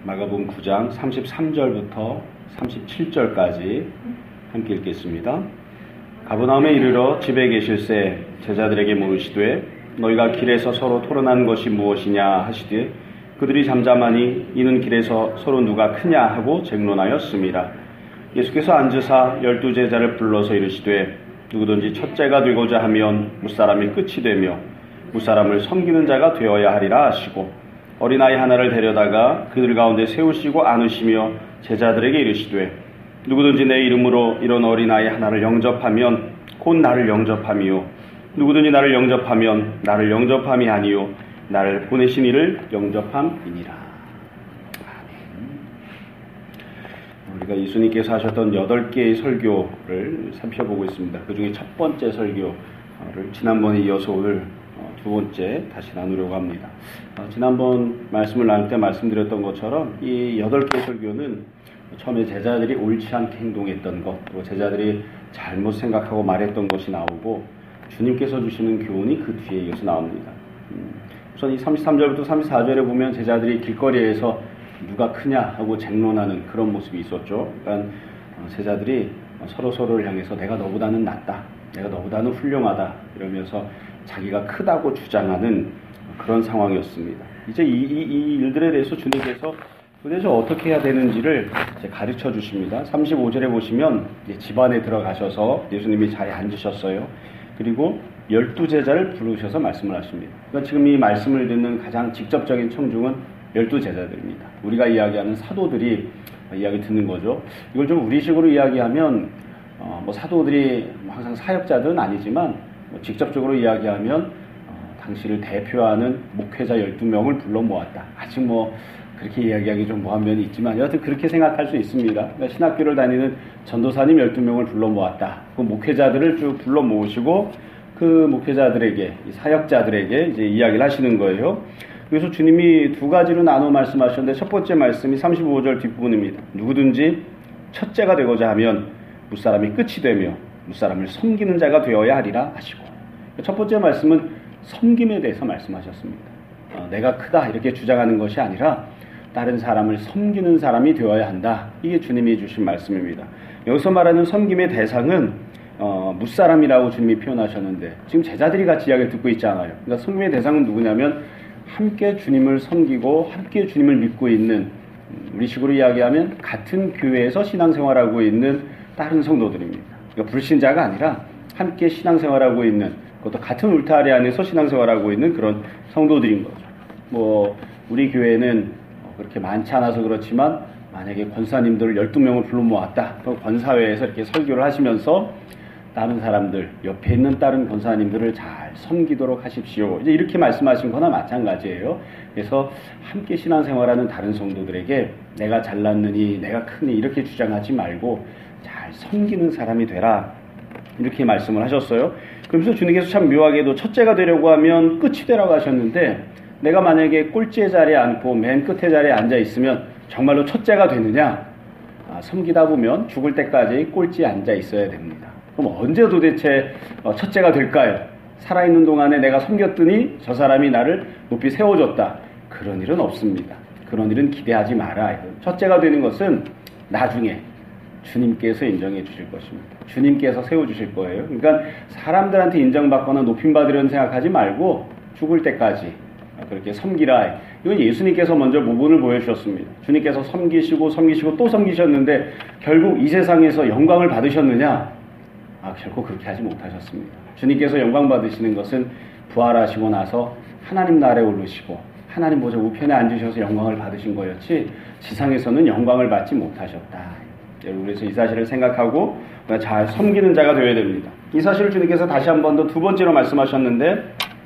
마가복음 9장 33절부터 37절까지 함께 읽겠습니다. 가버나움에 이르러 집에 계실새 제자들에게 물으시되 너희가 길에서 서로 토론한 것이 무엇이냐 하시되 그들이 잠잠하니 이는 길에서 서로 누가 크냐 하고 쟁론하였습니다. 예수께서 앉으사 12제자를 불러서 이르시되 누구든지 첫째가 되고자 하면 무사람이 끝이 되며 무사람을 섬기는 자가 되어야 하리라 하시고 어린아이 하나를 데려다가 그들 가운데 세우시고 안으시며 제자들에게 이르시되 누구든지 내 이름으로 이런 어린아이 하나를 영접하면 곧 나를 영접함이요 누구든지 나를 영접하면 나를 영접함이 아니요 나를 보내신 이를 영접함이니라. 우리가 예수님께서 하셨던 8개의 설교를 살펴보고 있습니다. 그 중에 첫 번째 설교를 지난번에 이어서 오늘 두 번째 다시 나누려고 합니다. 지난번 말씀을 나눌 때 말씀드렸던 것처럼 이 8개의 설교는 처음에 제자들이 옳지 않게 행동했던 것, 또 제자들이 잘못 생각하고 말했던 것이 나오고 주님께서 주시는 교훈이 그 뒤에 이어서 나옵니다. 우선 이 33절부터 34절에 보면 제자들이 길거리에서 누가 크냐 하고 쟁론하는 그런 모습이 있었죠. 그러니까 제자들이 서로를 향해서 내가 너보다는 낫다, 내가 너보다는 훌륭하다 이러면서 자기가 크다고 주장하는 그런 상황이었습니다. 이제 이 일들에 대해서 주님께서 도대체 어떻게 해야 되는지를 이제 가르쳐 주십니다. 35절에 보시면 집안에 들어가셔서 예수님이 자리에 앉으셨어요. 그리고 12제자를 부르셔서 말씀을 하십니다. 그러니까 지금 이 말씀을 듣는 가장 직접적인 청중은 12제자들입니다. 우리가 이야기하는 사도들이 이야기 듣는 거죠. 이걸 좀 우리식으로 이야기하면 사도들이 항상 사역자들은 아니지만 직접적으로 이야기하면 당시를 대표하는 목회자 12명을 불러 모았다. 아직 그렇게 이야기하기 좀 뭐한 면이 있지만 여하튼 그렇게 생각할 수 있습니다. 그러니까 신학교를 다니는 전도사님 12명을 불러 모았다. 그 목회자들을 쭉 불러 모으시고 그 목회자들에게, 사역자들에게 이제 이야기를 하시는 거예요. 그래서 주님이 두 가지로 나눠 말씀하셨는데 첫 번째 말씀이 35절 뒷부분입니다. 누구든지 첫째가 되고자 하면 무사람이 끝이 되며 무사람을 섬기는 자가 되어야 하리라 하시고, 첫 번째 말씀은 섬김에 대해서 말씀하셨습니다. 내가 크다 이렇게 주장하는 것이 아니라 다른 사람을 섬기는 사람이 되어야 한다. 이게 주님이 주신 말씀입니다. 여기서 말하는 섬김의 대상은 무사람이라고 주님이 표현하셨는데 지금 제자들이 같이 이야기를 듣고 있잖아요. 그러니까 섬김의 대상은 누구냐면 함께 주님을 섬기고 함께 주님을 믿고 있는, 우리식으로 이야기하면 같은 교회에서 신앙생활하고 있는 다른 성도들입니다. 그러니까 불신자가 아니라 함께 신앙생활하고 있는, 그것도 같은 울타리 안에서 신앙생활하고 있는 그런 성도들인 거죠. 우리 교회는 그렇게 많지 않아서 그렇지만 만약에 권사님들을 12명을 불러 모았다. 또 권사회에서 이렇게 설교를 하시면서 다른 사람들, 옆에 있는 다른 권사님들을 잘 섬기도록 하십시오. 이제 이렇게 말씀하신 거나 마찬가지예요. 그래서 함께 신앙생활하는 다른 성도들에게 내가 잘났느니, 내가 크니 이렇게 주장하지 말고 잘 섬기는 사람이 되라. 이렇게 말씀을 하셨어요. 그러면서 주님께서 참 묘하게도 첫째가 되려고 하면 끝이 되라고 하셨는데 내가 만약에 꼴찌의 자리에 앉고 맨 끝의 자리에 앉아 있으면 정말로 첫째가 되느냐? 섬기다 보면 죽을 때까지 꼴찌에 앉아 있어야 됩니다. 그럼 언제 도대체 첫째가 될까요? 살아있는 동안에 내가 섬겼더니 저 사람이 나를 높이 세워줬다. 그런 일은 없습니다. 그런 일은 기대하지 마라. 첫째가 되는 것은 나중에 주님께서 인정해 주실 것입니다. 주님께서 세워주실 거예요. 그러니까 사람들한테 인정받거나 높임받으려는 생각하지 말고 죽을 때까지 그렇게 섬기라. 이건 예수님께서 먼저 모본을 보여주셨습니다. 주님께서 섬기시고 또 섬기셨는데 결국 이 세상에서 영광을 받으셨느냐? 결코 그렇게 하지 못하셨습니다. 주님께서 영광 받으시는 것은 부활하시고 나서 하나님 나라에 오르시고 하나님 보좌 우편에 앉으셔서 영광을 받으신 거였지 지상에서는 영광을 받지 못하셨다. 그래서 이 사실을 생각하고 잘 섬기는 자가 되어야 됩니다. 이 사실을 주님께서 다시 한 번 더 두 번째로 말씀하셨는데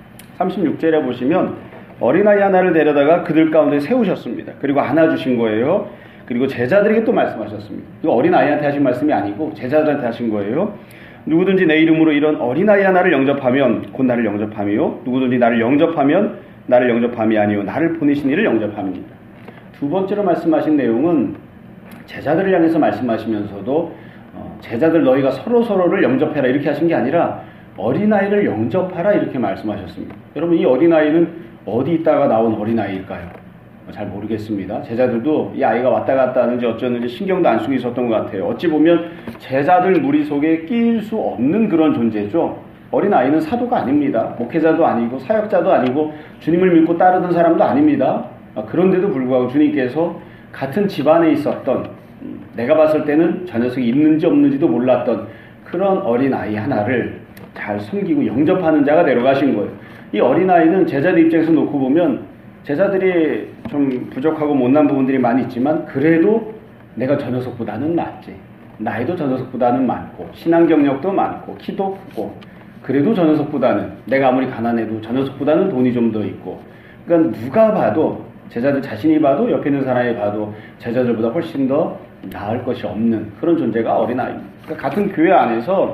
36절에 보시면 어린아이 하나를 데려다가 그들 가운데 세우셨습니다. 그리고 안아주신 거예요. 그리고 제자들에게 또 말씀하셨습니다. 이거 어린아이한테 하신 말씀이 아니고 제자들한테 하신 거예요. 누구든지 내 이름으로 이런 어린아이 하나를 영접하면 곧 나를 영접함이요 누구든지 나를 영접하면 나를 영접함이 아니요 나를 보내신 이를 영접함입니다. 두 번째로 말씀하신 내용은 제자들을 향해서 말씀하시면서도 제자들 너희가 서로를 영접해라 이렇게 하신 게 아니라 어린아이를 영접하라 이렇게 말씀하셨습니다. 여러분 이 어린아이는 어디 있다가 나온 어린아이일까요? 잘 모르겠습니다. 제자들도 이 아이가 왔다 갔다 하는지 어쩌는지 신경도 안 쓰고 있었던 것 같아요. 어찌 보면 제자들 무리 속에 끼일 수 없는 그런 존재죠. 어린아이는 사도가 아닙니다. 목회자도 아니고 사역자도 아니고 주님을 믿고 따르던 사람도 아닙니다. 그런데도 불구하고 주님께서 같은 집안에 있었던, 내가 봤을 때는 저 녀석이 있는지 없는지도 몰랐던 그런 어린아이 하나를 잘 섬기고 영접하는 자가 데려가신 거예요. 이 어린아이는 제자들 입장에서 놓고 보면 제자들이 좀 부족하고 못난 부분들이 많이 있지만 그래도 내가 저 녀석보다는 낫지. 나이도 저 녀석보다는 많고 신앙 경력도 많고 키도 크고 그래도 저 녀석보다는, 내가 아무리 가난해도 저 녀석보다는 돈이 좀 더 있고, 그러니까 누가 봐도, 제자들 자신이 봐도 옆에 있는 사람이 봐도 제자들보다 훨씬 더 나을 것이 없는 그런 존재가 어린아이입니다. 그러니까 같은 교회 안에서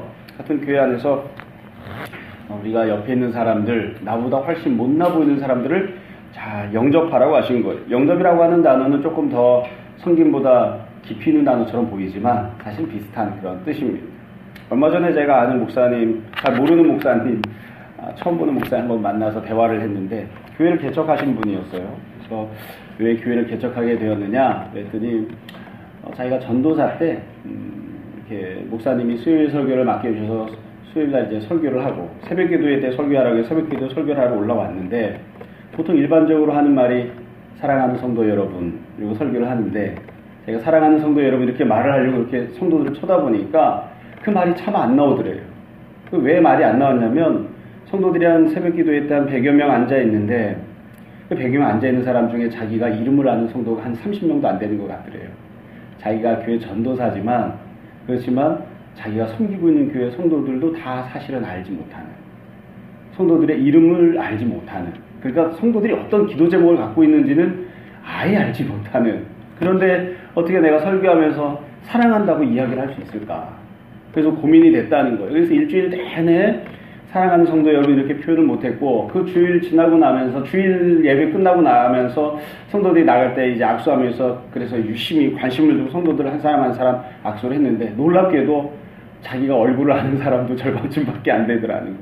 우리가 옆에 있는 사람들, 나보다 훨씬 못나 보이는 사람들을 잘 영접하라고 하신 거예요. 영접이라고 하는 단어는 조금 더 성김보다 깊이 있는 단어처럼 보이지만 사실 비슷한 그런 뜻입니다. 얼마 전에 제가 아는 목사님, 잘 모르는 목사님, 처음 보는 목사님 한번 만나서 대화를 했는데 교회를 개척하신 분이었어요. 그래서 왜 교회를 개척하게 되었느냐 그랬더니 자기가 전도사 때 이렇게 목사님이 수요일 설교를 맡겨주셔서 수요일날 이제 설교를 하고, 새벽기도회 때 설교하라고 해서 새벽기도 설교를 하러 올라왔는데, 보통 일반적으로 하는 말이 사랑하는 성도 여러분, 그리고 설교를 하는데, 제가 사랑하는 성도 여러분 이렇게 말을 하려고 이렇게 성도들을 쳐다보니까 그 말이 참 안 나오더래요. 왜 말이 안 나왔냐면, 성도들이 한 새벽기도회 때 한 100여 명 앉아 있는데 그 100여 명 앉아 있는 사람 중에 자기가 이름을 아는 성도가 한 30명도 안 되는 것 같더래요. 자기가 교회 전도사지만, 그렇지만 자기가 섬기고 있는 교회 성도들도 다 사실은 알지 못하는, 성도들의 이름을 알지 못하는, 그러니까 성도들이 어떤 기도 제목을 갖고 있는지는 아예 알지 못하는, 그런데 어떻게 내가 설교하면서 사랑한다고 이야기를 할 수 있을까? 그래서 고민이 됐다는 거예요. 그래서 일주일 내내 사랑하는 성도 여러분 이렇게 표현을 못했고, 그 주일 지나고 나면서, 주일 예배 끝나고 나면서 성도들이 나갈 때 이제 악수하면서, 그래서 유심히 관심을 두고 성도들 한 사람 한 사람 악수를 했는데, 놀랍게도 자기가 얼굴을 아는 사람도 절반쯤밖에 안 되더라는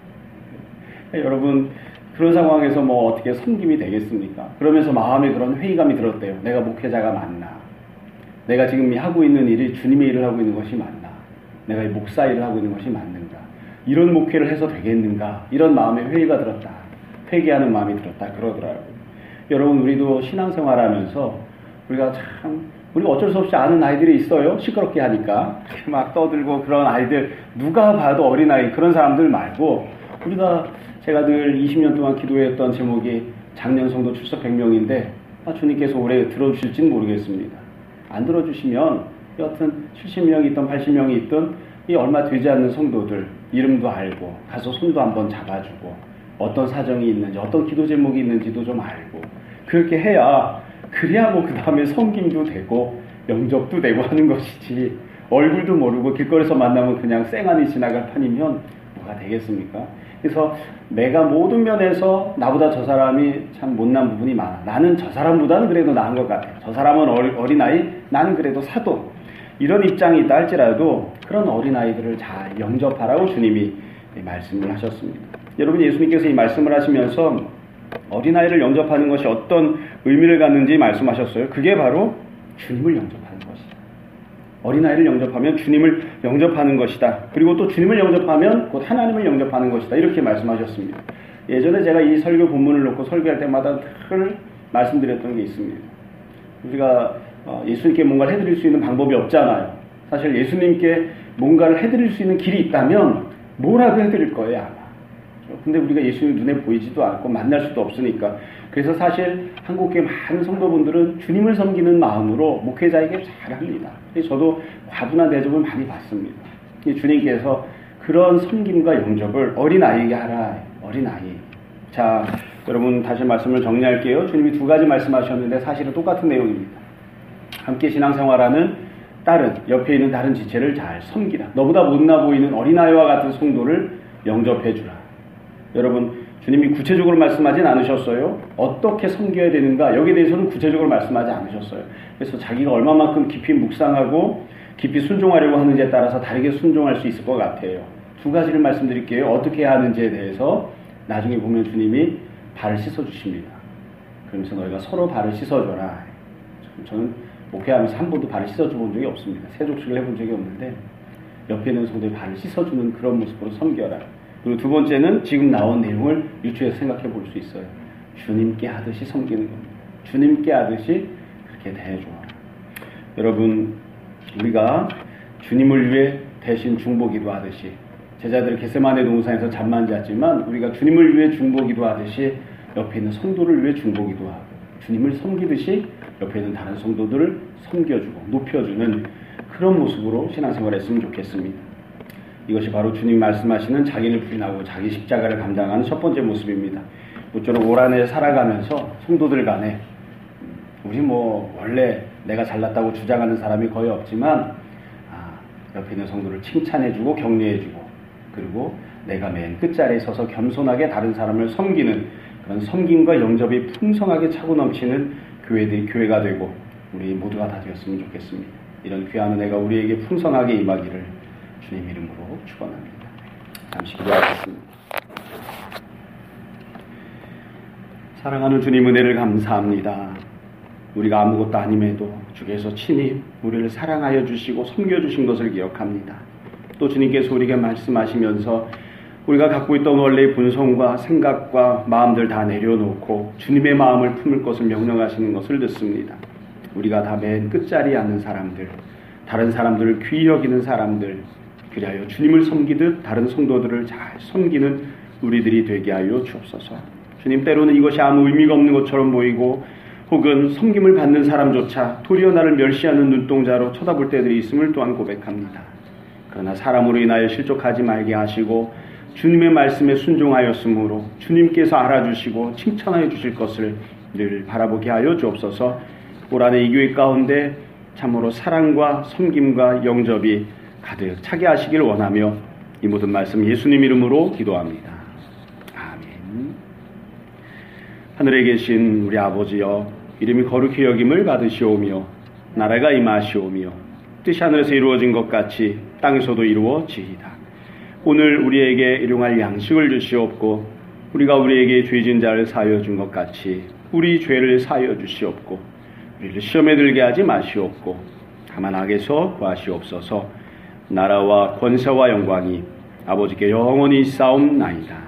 거예요. 여러분, 그런 상황에서 뭐 어떻게 섬김이 되겠습니까? 그러면서 마음에 그런 회의감이 들었대요. 내가 목회자가 맞나? 내가 지금 하고 있는 일이 주님의 일을 하고 있는 것이 맞나? 내가 이 목사 일을 하고 있는 것이 맞는가? 이런 목회를 해서 되겠는가? 이런 마음에 회의가 들었다. 회개하는 마음이 들었다. 그러더라고요. 여러분, 우리도 신앙생활하면서 우리가 어쩔 수 없이 아는 아이들이 있어요. 시끄럽게 하니까. 막 떠들고 그런 아이들, 누가 봐도 어린아이, 그런 사람들 말고, 제가 늘 20년 동안 기도했던 제목이 작년 성도 출석 100명인데, 주님께서 올해 들어주실지는 모르겠습니다. 안 들어주시면, 여하튼 70명이 있던 80명이 있던 이 얼마 되지 않는 성도들, 이름도 알고, 가서 손도 한번 잡아주고, 어떤 사정이 있는지, 어떤 기도 제목이 있는지도 좀 알고, 그렇게 그래야 뭐 그 다음에 섬김도 되고 영접도 되고 하는 것이지, 얼굴도 모르고 길거리에서 만나면 그냥 쌩안이 지나갈 판이면 뭐가 되겠습니까? 그래서 내가 모든 면에서 나보다 저 사람이 참 못난 부분이 많아, 나는 저 사람보다는 그래도 나은 것 같아, 저 사람은 어린아이, 나는 그래도 사도, 이런 입장이 있다 할지라도 그런 어린아이들을 잘 영접하라고 주님이 말씀을 하셨습니다. 여러분, 예수님께서 이 말씀을 하시면서 어린아이를 영접하는 것이 어떤 의미를 갖는지 말씀하셨어요. 그게 바로 주님을 영접하는 것이다. 어린아이를 영접하면 주님을 영접하는 것이다. 그리고 또 주님을 영접하면 곧 하나님을 영접하는 것이다. 이렇게 말씀하셨습니다. 예전에 제가 이 설교 본문을 놓고 설교할 때마다 늘 말씀드렸던 게 있습니다. 우리가 예수님께 뭔가를 해드릴 수 있는 방법이 없잖아요. 사실 예수님께 뭔가를 해드릴 수 있는 길이 있다면 뭐라도 해드릴 거예요, 아마. 근데 우리가 예수님 눈에 보이지도 않고 만날 수도 없으니까. 그래서 사실 한국교회 많은 성도분들은 주님을 섬기는 마음으로 목회자에게 잘합니다. 저도 과분한 대접을 많이 받습니다. 주님께서 그런 섬김과 영접을 어린아이에게 하라. 어린아이. 자, 여러분, 다시 말씀을 정리할게요. 주님이 두 가지 말씀하셨는데 사실은 똑같은 내용입니다. 함께 신앙생활하는 옆에 있는 다른 지체를 잘 섬기라. 너보다 못나 보이는 어린아이와 같은 성도를 영접해주라. 여러분, 주님이 구체적으로 말씀하진 않으셨어요. 어떻게 섬겨야 되는가, 여기에 대해서는 구체적으로 말씀하지 않으셨어요. 그래서 자기가 얼마만큼 깊이 묵상하고 깊이 순종하려고 하는지에 따라서 다르게 순종할 수 있을 것 같아요. 두 가지를 말씀드릴게요. 어떻게 해야 하는지에 대해서 나중에 보면 주님이 발을 씻어주십니다. 그러면서 너희가 서로 발을 씻어줘라. 저는 목회하면서 한 번도 발을 씻어준 적이 없습니다. 세족식을 해본 적이 없는데 옆에 있는 성도의 발을 씻어주는 그런 모습으로 섬겨라. 그리고 두 번째는 지금 나온 내용을 유추해서 생각해 볼 수 있어요. 주님께 하듯이 섬기는 겁니다. 주님께 하듯이 그렇게 대해줘라. 여러분, 우리가 주님을 위해 대신 중보기도 하듯이 제자들이 겟세마네 동산에서 잠만 잤지만 우리가 주님을 위해 중보기도 하듯이 옆에 있는 성도를 위해 중보기도 하고 주님을 섬기듯이 옆에 있는 다른 성도들을 섬겨주고 높여주는 그런 모습으로 신앙생활을 했으면 좋겠습니다. 이것이 바로 주님 말씀하시는 자기를 부인하고 자기 십자가를 감당하는 첫 번째 모습입니다. 모쪼록 올 한해 살아가면서 성도들 간에 우리 원래 내가 잘났다고 주장하는 사람이 거의 없지만 옆에 있는 성도를 칭찬해주고 격려해주고 그리고 내가 맨 끝자리에 서서 겸손하게 다른 사람을 섬기는 그런 섬김과 영접이 풍성하게 차고 넘치는 교회가 되고 우리 모두가 다 되었으면 좋겠습니다. 이런 귀한 은혜가 우리에게 풍성하게 임하기를 주님 이름으로 축원합니다. 잠시 기도하겠습니다. 사랑하는 주님 은혜를 감사합니다. 우리가 아무것도 아님에도 주께서 친히 우리를 사랑하여 주시고 섬겨주신 것을 기억합니다. 또 주님께서 우리에게 말씀하시면서 우리가 갖고 있던 원래의 본성과 생각과 마음들 다 내려놓고 주님의 마음을 품을 것을 명령하시는 것을 듣습니다. 우리가 다 맨 끝자리에 앉는 사람들, 다른 사람들을 귀히 여기는 사람들, 그리하여 주님을 섬기듯 다른 성도들을 잘 섬기는 우리들이 되게 하여 주옵소서. 주님, 때로는 이것이 아무 의미가 없는 것처럼 보이고 혹은 섬김을 받는 사람조차 도리어 나를 멸시하는 눈동자로 쳐다볼 때들이 있음을 또한 고백합니다. 그러나 사람으로 인하여 실족하지 말게 하시고 주님의 말씀에 순종하였으므로 주님께서 알아주시고 칭찬하여 주실 것을 늘 바라보게 하여 주옵소서. 올 한해 이 교회 가운데 참으로 사랑과 섬김과 영접이 가득 차게 하시길 원하며 이 모든 말씀 예수님 이름으로 기도합니다. 아멘. 하늘에 계신 우리 아버지여, 이름이 거룩히 여김을 받으시오며 나라가 임하시오며 뜻이 하늘에서 이루어진 것 같이 땅에서도 이루어지이다. 오늘 우리에게 일용할 양식을 주시옵고 우리가 우리에게 죄진 자를 사하여 준 것 같이 우리 죄를 사하여 주시옵고 우리를 시험에 들게 하지 마시옵고 다만 악에서 구하시옵소서. 나라와 권세와 영광이 아버지께 영원히 있사옵나이다.